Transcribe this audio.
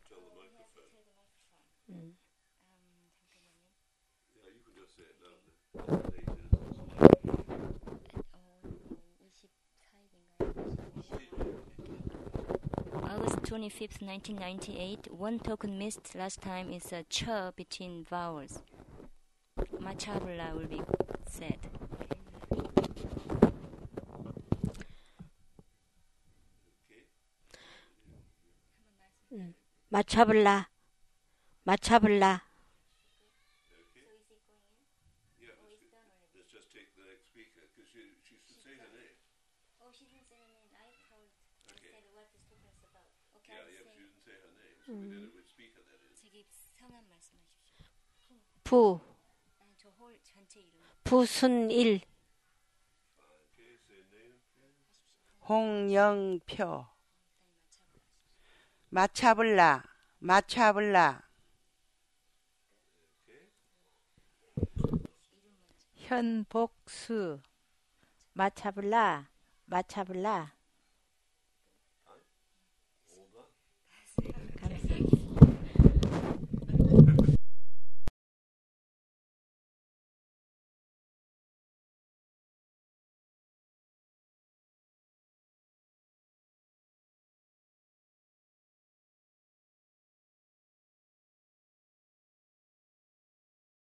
August 25th, 1998. One token missed last time is a ch between vowels. 마차블라 will be said. 마차블라, 마차블라. 부순일. 홍영표. 마차블라, 마차블라. 현복수. 마차블라, 마차블라.